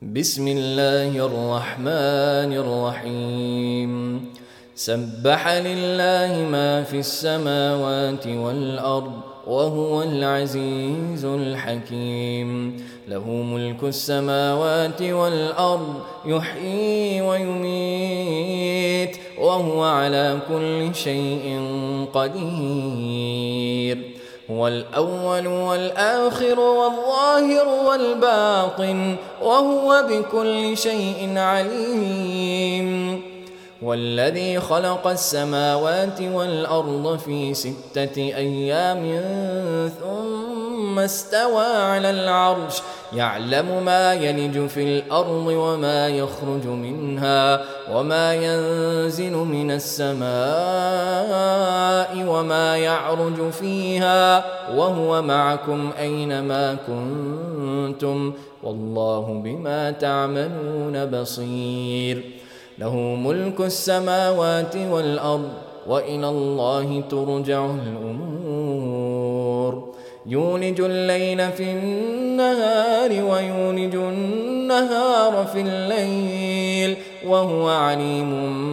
بسم الله الرحمن الرحيم سبح لله ما في السماوات والأرض وهو العزيز الحكيم له ملك السماوات والأرض يحيي ويميت وهو على كل شيء قدير هو الأول والآخر والظاهر والباطن وهو بكل شيء عليم والذي خلق السماوات والأرض في 6 أيام ثم استوى على العرش يعلم ما يلج في الأرض وما يخرج منها وما ينزل من السماء وما يعرج فيها وهو معكم أينما كنتم والله بما تعملون بصير له ملك السماوات والأرض وإلى الله ترجع الأمور يولج الليل في النهار ويولج النهار في الليل وهو عليم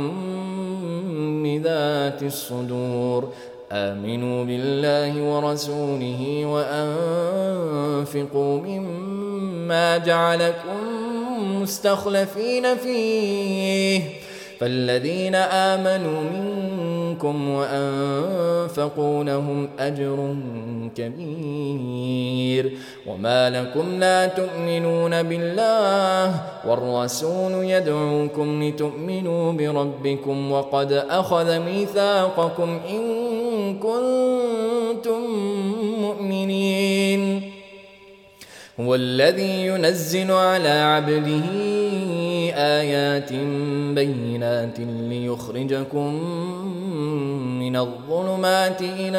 بذات الصدور آمنوا بالله ورسوله وأنفقوا مما جعلكم مستخلفين فيه فالذين آمنوا منكم وأنفقوا لهم أجر كبير وما لكم لا تؤمنون بالله والرسول يدعوكم لتؤمنوا بربكم وقد أخذ ميثاقكم إن كنتم مؤمنين هو الذي ينزل على عبده آيات بينات ليخرجكم من الظلمات إلى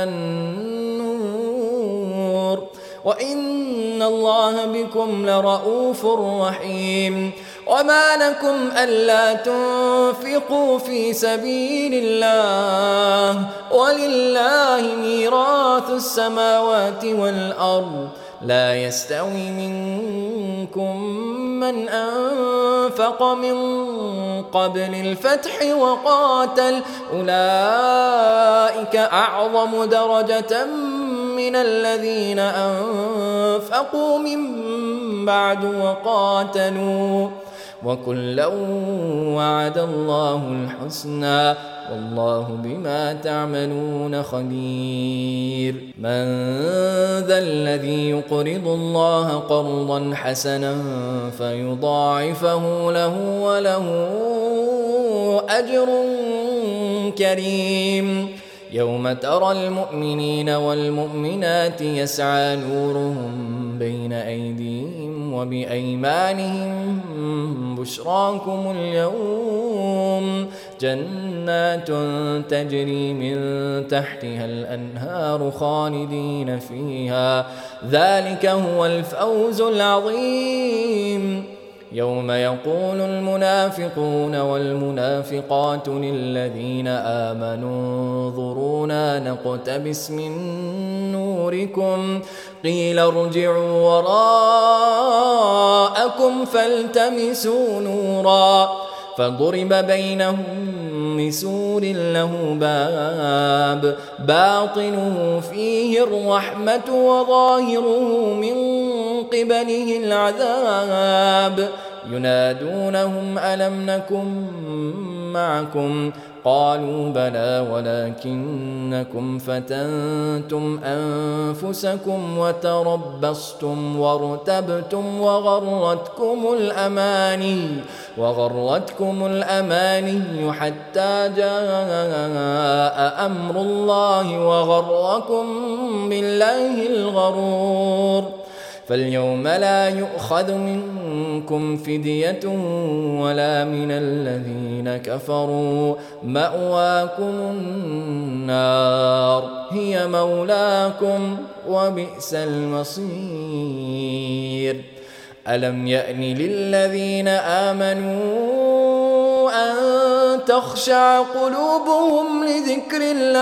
النور وإن الله بكم لرؤوف رحيم وما لكم ألا تنفقوا في سبيل الله ولله ميراث السماوات والأرض لا يستوي منكم من أنفق من قبل الفتح وقاتل أولئك أعظم درجة من الذين أنفقوا من بعد وقاتلوا وكلا وعد الله الحسنى والله بما تعملون خبير من ذا الذي يقرض الله قرضا حسنا فيضاعفه له وله أجر كريم يوم ترى المؤمنين والمؤمنات يسعى نورهم بين أيديهم وبأيمانهم بشراكم اليوم جنات تجري من تحتها الأنهار خالدين فيها ذلك هو الفوز العظيم يوم يقول المنافقون والمنافقات للذين آمنوا انظرونا نقتبس من نوركم قيل ارجعوا وراءكم فالتمسوا نورا فضرب بينهم بسور له باب باطنه فيه الرحمة وظاهره من قبله العذاب ينادونهم ألم نكن معكم قالوا بلى ولكنكم فتنتم أنفسكم وتربصتم وارتبتم وغرتكم الأماني حتى جاء أمر الله وغركم بالله الغرور فاليوم لا يؤخذ منكم فدية ولا من الذين كفروا مأواكم النار هي مولاكم وبئس المصير ألم يأن للذين آمنوا أن تخشع قلوبهم لذكر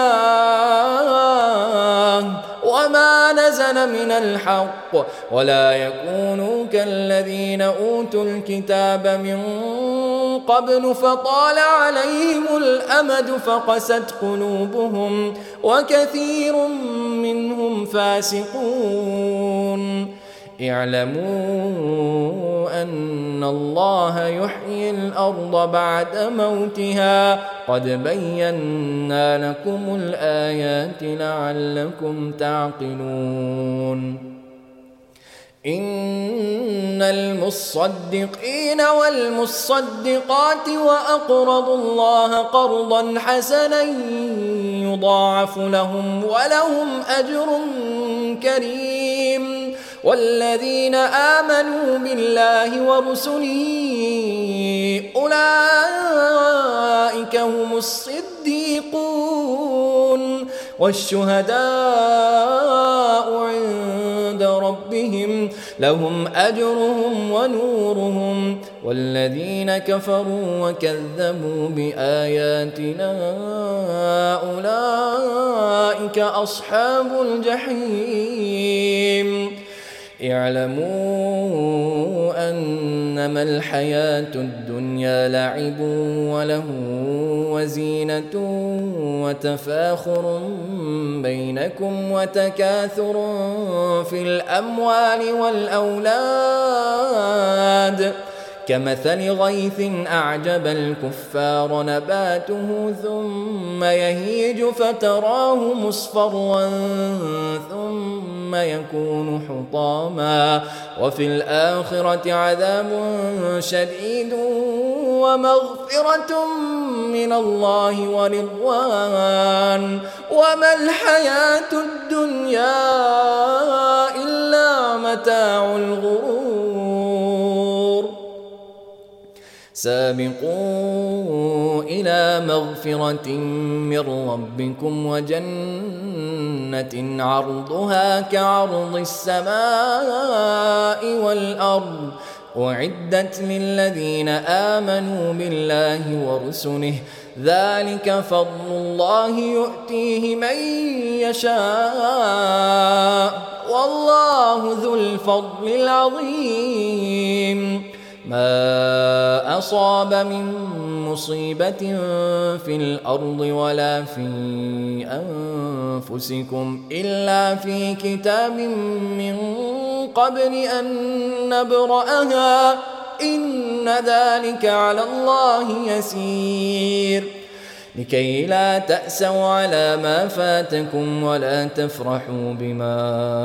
الله وما نزل من الحق ولا يكونوا كالذين أوتوا الكتاب من قبل فطال عليهم الأمد فقست قلوبهم وكثير منهم فاسقون اعلموا أن الله يحيي الأرض بعد موتها قد بينا لكم الآيات لعلكم تعقلون إن المصدقين والمصدقات وأقرضوا الله قرضا حسنا يضاعف لهم ولهم أجر كريم والذين آمنوا بالله ورسله أولئك هم الصديقون والشهداء عند ربهم لهم أجرهم ونورهم والذين كفروا وكذبوا بآياتنا أولئك أصحاب الجحيم اعلموا أنما الحياة الدنيا لعب وله وزينة وتفاخر بينكم وتكاثر في الأموال والأولاد كمثل غيث أعجب الكفار نباته ثم يهيج فتراه مصفرا ثم يكون حطاما وفي الآخرة عذاب شديد ومغفرة من الله ورضوان وما الحياة الدنيا إلا متاع الغرور سابقوا إلى مغفرة من ربكم وجنة عرضها كعرض السماء والأرض أعدت للذين آمنوا بالله ورسله ذلك فضل الله يؤتيه من يشاء والله ذو الفضل العظيم ما أصاب من مصيبة في الأرض ولا في أنفسكم إلا في كتاب من قبل أن نبرأها إن ذلك على الله يسير لكي لا تأسوا على ما فاتكم ولا تفرحوا بما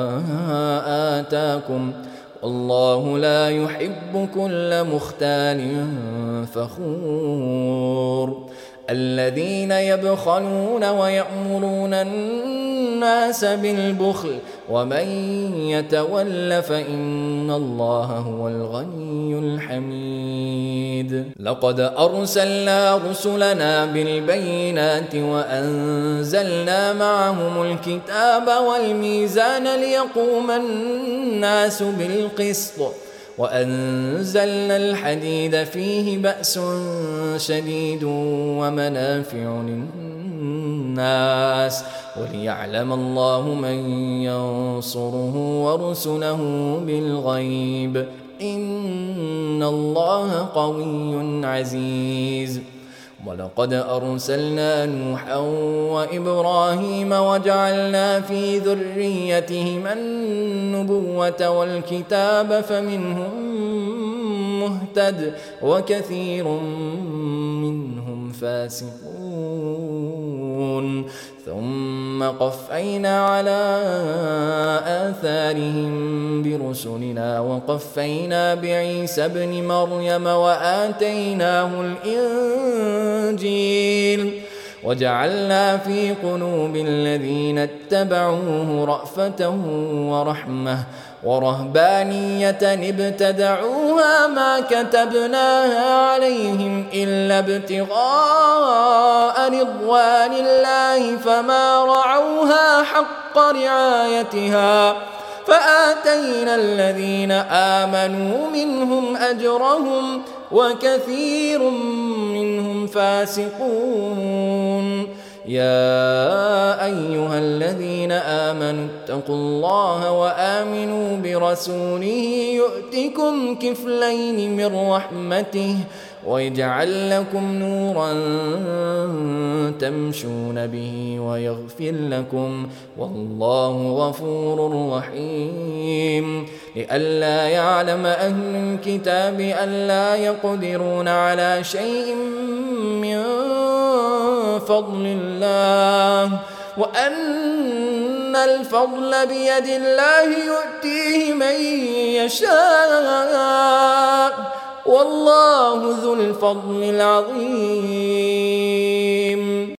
آتاكم والله لا يحب كل مختال فخور الذين يبخلون ويأمرون الناس بالبخل ومن يتول فإن الله هو الغني الحميد لقد أرسلنا رسلنا بالبينات وأنزلنا معهم الكتاب والميزان ليقوم الناس بالقسط وأنزلنا الحديد فيه بأس شديد ومنافع للناس وليعلم الله من ينصره ورسله بالغيب إن الله قوي عزيز ولقد أرسلنا نوحا وإبراهيم وجعلنا في ذريتهما النبوة والكتاب فمنهم مهتد وكثير منهم فاسقون ثم قفينا على آثارهم برسلنا وقفينا بعيسى ابن مريم وآتيناه الإنجيل وجعلنا في قلوب الذين اتبعوه رأفة ورحمة ورهبانية ابتدعوها ما كتبناها عليهم إلا ابتغاء رضوان الله فما رعوها حق رعايتها فآتينا الذين آمنوا منهم أجرهم وكثير منهم فاسقون. يا أيها الذين آمنوا اتقوا الله وآمنوا برسوله يؤتكم كفلين من رحمته ويجعل لكم نورا تمشون به ويغفر لكم والله غفور رحيم. لئلا يعلم أهل الكتاب ألا يقدرون على شيء من فضل الله وأن الفضل بيد الله يؤتيه من يشاء والله ذو الفضل العظيم.